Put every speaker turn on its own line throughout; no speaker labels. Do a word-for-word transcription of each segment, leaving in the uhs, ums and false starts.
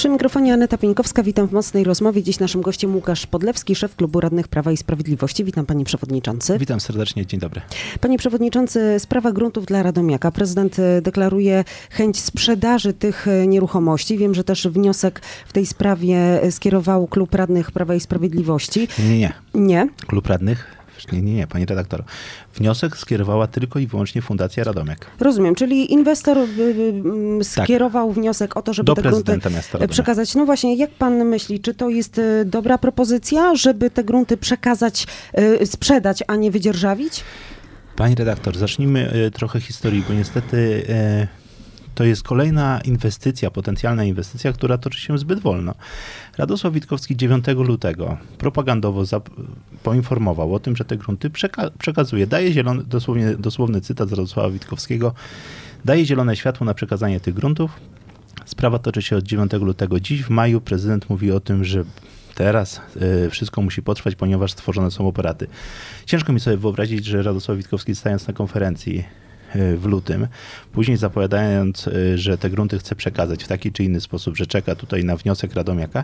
Przy mikrofonie Aneta Pieńkowska, witam w Mocnej Rozmowie. Dziś naszym gościem Łukasz Podlewski, szef Klubu Radnych Prawa i Sprawiedliwości. Witam panie przewodniczący.
Witam serdecznie, dzień dobry.
Panie przewodniczący, sprawa gruntów dla Radomiaka. Prezydent deklaruje chęć sprzedaży tych nieruchomości. Wiem, że też wniosek w tej sprawie skierował Klub Radnych Prawa i Sprawiedliwości.
Nie, nie.
Nie?
Klub Radnych? Nie, nie, nie, pani redaktor. Wniosek skierowała tylko i wyłącznie Fundacja Radomiak.
Rozumiem, czyli inwestor y, y, skierował tak. wniosek o to, żeby
do
te grunty przekazać. No właśnie, jak pan myśli, czy to jest y, dobra propozycja, żeby te grunty przekazać, y, sprzedać, a nie wydzierżawić?
Pani redaktor, zacznijmy y, trochę historii, bo niestety y, to jest kolejna inwestycja, potencjalna inwestycja, która toczy się zbyt wolno. Radosław Witkowski dziewiątego lutego propagandowo zap- poinformował o tym, że te grunty przeka- przekazuje. Daje zielony, dosłownie, dosłowny cytat z Radosława Witkowskiego, daje zielone światło na przekazanie tych gruntów. Sprawa toczy się od dziewiątego lutego. Dziś w maju prezydent mówi o tym, że teraz y, wszystko musi potrwać, ponieważ stworzone są operaty. Ciężko mi sobie wyobrazić, że Radosław Witkowski, stając na konferencji w lutym, później zapowiadając, że te grunty chce przekazać w taki czy inny sposób, że czeka tutaj na wniosek Radomiaka,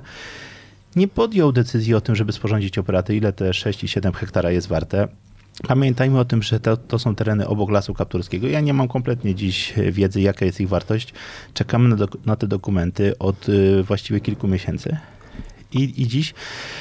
nie podjął decyzji o tym, żeby sporządzić operaty, ile te sześć i siedem hektara jest warte. Pamiętajmy o tym, że to, to są tereny obok Lasu Kapturskiego. Ja nie mam kompletnie dziś wiedzy, jaka jest ich wartość. Czekamy na, do, na te dokumenty od y, właściwie kilku miesięcy. I, I dziś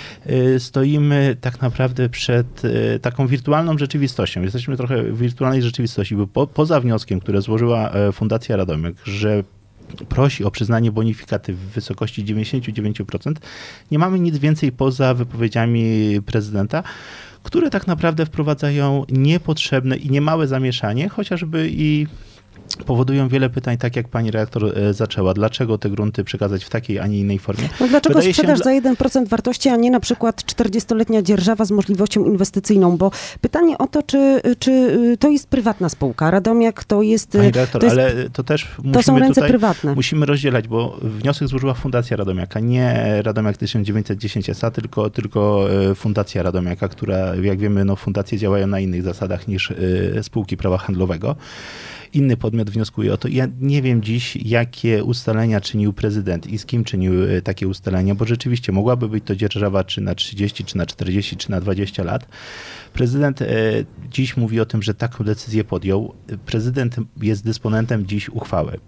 y, stoimy tak naprawdę przed y, taką wirtualną rzeczywistością. Jesteśmy trochę w wirtualnej rzeczywistości, bo po, poza wnioskiem, które złożyła y, Fundacja Radomiak, że prosi o przyznanie bonifikaty w wysokości dziewięćdziesiąt dziewięć procent, nie mamy nic więcej poza wypowiedziami prezydenta, które tak naprawdę wprowadzają niepotrzebne i niemałe zamieszanie, chociażby i powodują wiele pytań, tak jak pani redaktor zaczęła. Dlaczego te grunty przekazać w takiej, a nie innej formie?
No dlaczego
Wydaje
sprzedaż
się...
za jeden procent wartości, a nie na przykład czterdziestoletnia dzierżawa z możliwością inwestycyjną? Bo pytanie o to, czy, czy to jest prywatna spółka. Radomiak to jest...
Pani redaktor, to jest, ale to też musimy
to są ręce
tutaj,
prywatne.
Musimy rozdzielać, bo wniosek złożyła Fundacja Radomiaka, nie Radomiak tysiąc dziewięćset dziesięć S A, tylko, tylko Fundacja Radomiaka, która, jak wiemy, no, fundacje działają na innych zasadach niż spółki prawa handlowego. Inny podmiot wnioskuje o to. Ja nie wiem dziś, jakie ustalenia czynił prezydent i z kim czynił takie ustalenia, bo rzeczywiście mogłaby być to dzierżawa czy na trzydzieści, czy na czterdzieści, czy na dwadzieścia lat. Prezydent e, dziś mówi o tym, że taką decyzję podjął. Prezydent jest dysponentem dziś uchwały.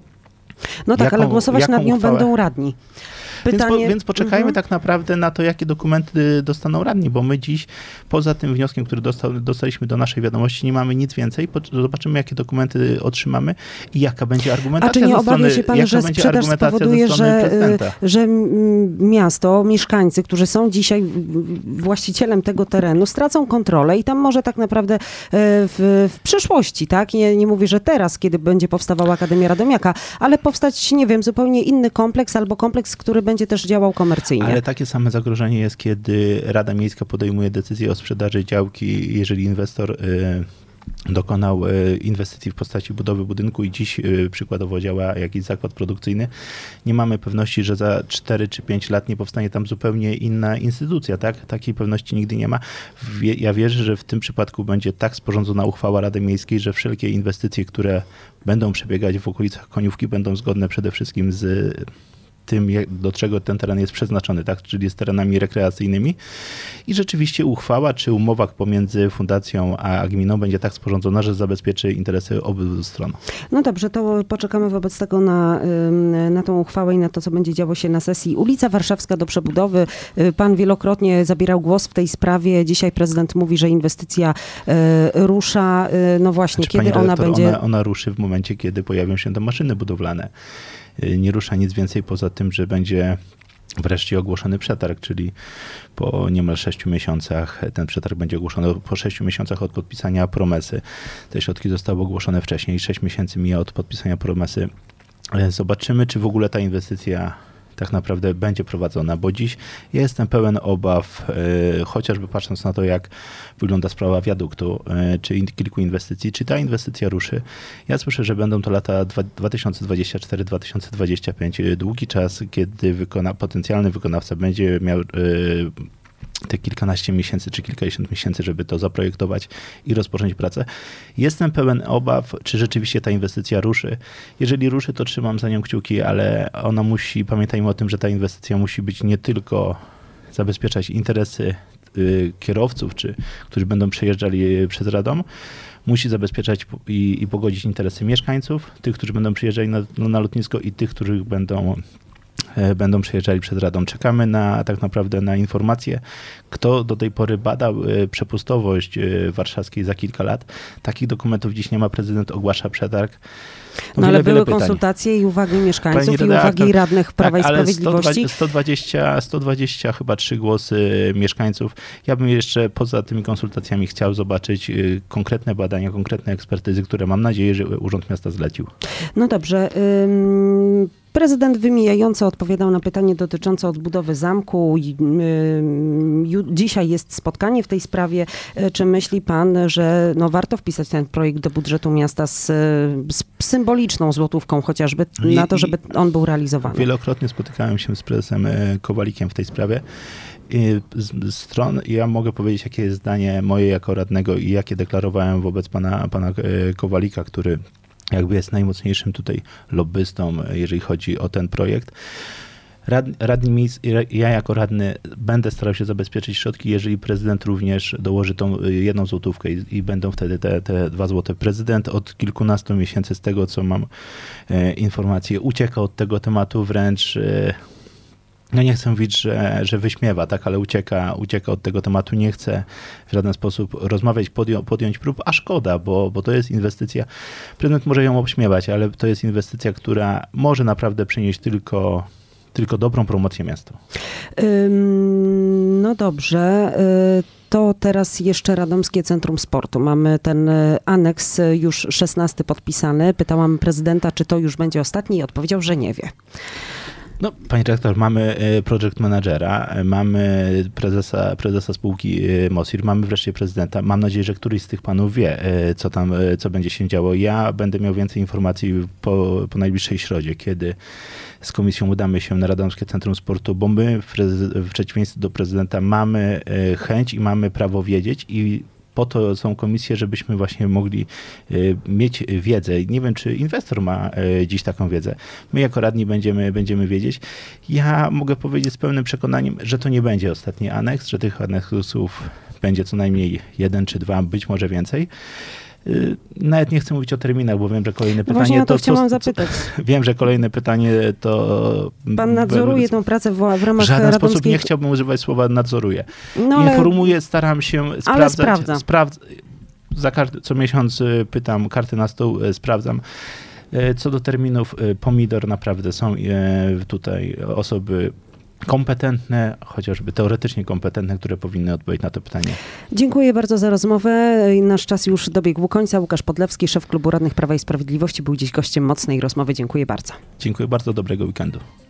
No tak, jaką, ale głosować nad nią
uchwałę?
Będą radni. Pytanie...
Więc, po, więc poczekajmy
mhm.
tak naprawdę na to, jakie dokumenty dostaną radni, bo my dziś poza tym wnioskiem, który dostał, dostaliśmy do naszej wiadomości, nie mamy nic więcej. Zobaczymy, jakie dokumenty otrzymamy i jaka będzie argumentacja.
A czy nie
ze
obawia
strony,
się pan, że sprzedaż spowoduje, że, że miasto, mieszkańcy, którzy są dzisiaj właścicielem tego terenu, stracą kontrolę i tam może tak naprawdę w, w przyszłości, tak? Nie, nie mówię, że teraz, kiedy będzie powstawała Akademia Radomiaka, ale powstać, nie wiem, zupełnie inny kompleks albo kompleks, który będzie też działał komercyjnie.
Ale takie same zagrożenie jest, kiedy Rada Miejska podejmuje decyzję o sprzedaży działki, jeżeli inwestor y, dokonał y, inwestycji w postaci budowy budynku i dziś y, przykładowo działa jakiś zakład produkcyjny. Nie mamy pewności, że za cztery czy pięć lat nie powstanie tam zupełnie inna instytucja, tak? Takiej pewności nigdy nie ma. Wie, ja wierzę, że w tym przypadku będzie tak sporządzona uchwała Rady Miejskiej, że wszelkie inwestycje, które będą przebiegać w okolicach Koniówki, będą zgodne przede wszystkim z tym, do czego ten teren jest przeznaczony, tak? Czyli z terenami rekreacyjnymi. I rzeczywiście uchwała czy umowa pomiędzy fundacją a gminą będzie tak sporządzona, że zabezpieczy interesy obydwu stron.
No dobrze, to poczekamy wobec tego na, na tą uchwałę i na to, co będzie działo się na sesji. Ulica Warszawska do przebudowy. Pan wielokrotnie zabierał głos w tej sprawie. Dzisiaj prezydent mówi, że inwestycja rusza. No właśnie, znaczy, kiedy ona będzie...
Ona, ona ruszy w momencie, kiedy pojawią się te maszyny budowlane. Nie rusza nic więcej poza tym, że będzie wreszcie ogłoszony przetarg, czyli po niemal sześciu miesiącach ten przetarg będzie ogłoszony, po sześciu miesiącach od podpisania promesy. Te środki zostały ogłoszone wcześniej, sześć miesięcy mija od podpisania promesy. Zobaczymy, czy w ogóle ta inwestycja tak naprawdę będzie prowadzona, bo dziś ja jestem pełen obaw, y, chociażby patrząc na to, jak wygląda sprawa wiaduktu, y, czy in, kilku inwestycji, czy ta inwestycja ruszy. Ja słyszę, że będą to lata dwa tysiące dwudziesty czwarty do dwa tysiące dwudziestego piątego, długi czas, kiedy wykona, potencjalny wykonawca będzie miał y, te kilkanaście miesięcy czy kilkadziesiąt miesięcy, żeby to zaprojektować i rozpocząć pracę. Jestem pełen obaw, czy rzeczywiście ta inwestycja ruszy. Jeżeli ruszy, to trzymam za nią kciuki, ale ona musi, pamiętajmy o tym, że ta inwestycja musi być nie tylko zabezpieczać interesy y, kierowców, czy którzy będą przejeżdżali przez Radom, musi zabezpieczać i, i pogodzić interesy mieszkańców, tych, którzy będą przyjeżdżali na, na lotnisko i tych, którzy będą będą przejeżdżali przed Radą. Czekamy na tak naprawdę na informacje, kto do tej pory badał przepustowość warszawskiej za kilka lat. Takich dokumentów dziś nie ma. Prezydent ogłasza przetarg.
No wiele, ale były konsultacje i uwagi mieszkańców, i uwagi radnych Prawa tak, i Sprawiedliwości.
Ale sto dwadzieścia, sto dwadzieścia chyba trzy głosy mieszkańców. Ja bym jeszcze poza tymi konsultacjami chciał zobaczyć konkretne badania, konkretne ekspertyzy, które mam nadzieję, że Urząd Miasta zlecił.
No dobrze. Ym... Prezydent wymijająco odpowiadał na pytanie dotyczące odbudowy zamku. Dzisiaj jest spotkanie w tej sprawie. Czy myśli pan, że no warto wpisać ten projekt do budżetu miasta z, z symboliczną złotówką chociażby I, na to, żeby on był realizowany?
Wielokrotnie spotykałem się z prezesem Kowalikiem w tej sprawie. I z stron ja mogę powiedzieć, jakie jest zdanie moje jako radnego i jakie deklarowałem wobec pana, pana Kowalika, który jakby jest najmocniejszym tutaj lobbystą, jeżeli chodzi o ten projekt. Rad, radni miejsc, ja jako radny będę starał się zabezpieczyć środki, jeżeli prezydent również dołoży tą jedną złotówkę i, i będą wtedy te, te dwa złote. Prezydent od kilkunastu miesięcy, z tego co mam e, informacje, ucieka od tego tematu, wręcz e, no nie chcę mówić, że, że wyśmiewa, tak, ale ucieka, ucieka od tego tematu, nie chce w żaden sposób rozmawiać, podją, podjąć prób, a szkoda, bo, bo to jest inwestycja, prezydent może ją obśmiewać, ale to jest inwestycja, która może naprawdę przynieść tylko, tylko dobrą promocję miasta.
No dobrze. To teraz jeszcze Radomskie Centrum Sportu. Mamy ten aneks już szesnasty podpisany. Pytałam prezydenta, czy to już będzie ostatni i odpowiedział, że nie wie.
No, pani dyrektor, mamy project managera, mamy prezesa, prezesa spółki Mosir, mamy wreszcie prezydenta. Mam nadzieję, że któryś z tych panów wie, co tam, co będzie się działo. Ja będę miał więcej informacji po, po najbliższej środzie, kiedy z komisją udamy się na Radomskie Centrum Sportu, bo my w, w przeciwieństwie do prezydenta mamy chęć i mamy prawo wiedzieć i po to są komisje, żebyśmy właśnie mogli mieć wiedzę. Nie wiem, czy inwestor ma dziś taką wiedzę. My jako radni będziemy, będziemy wiedzieć. Ja mogę powiedzieć z pełnym przekonaniem, że to nie będzie ostatni aneks, że tych aneksów będzie co najmniej jeden czy dwa, być może więcej. Nawet nie chcę mówić o terminach, bo wiem, że kolejne pytanie...
Właśnie o to,
to
chciałam
co,
zapytać.
Co, wiem, że kolejne pytanie to...
Pan nadzoruje tę pracę w, w ramach
W żaden
radomskiej...
sposób nie chciałbym używać słowa nadzoruje.
No, ale...
Informuję, staram się sprawdzać.
Ale sprawdza.
Sprawdz... Za każdy, co miesiąc pytam, karty na stół, sprawdzam. Co do terminów, pomidor, naprawdę są tutaj osoby kompetentne, chociażby teoretycznie kompetentne, które powinny odpowiedzieć na to pytanie.
Dziękuję bardzo za rozmowę. Nasz czas już dobiegł końca. Łukasz Podlewski, szef Klubu Radnych Prawa i Sprawiedliwości, był dziś gościem mocnej rozmowy. Dziękuję bardzo.
Dziękuję bardzo, dobrego weekendu.